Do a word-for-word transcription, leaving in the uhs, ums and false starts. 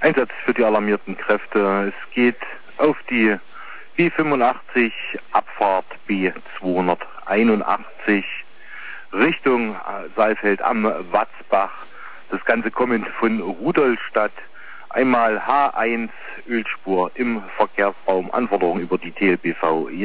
Einsatz für die alarmierten Kräfte. Es geht auf die B fünfundachtzig, Abfahrt B zweihunderteinundachtzig, Richtung Saalfeld am Watzbach. Das Ganze kommend von Rudolstadt. Einmal H eins, Ölspur im Verkehrsraum, Anforderungen über die T L B V.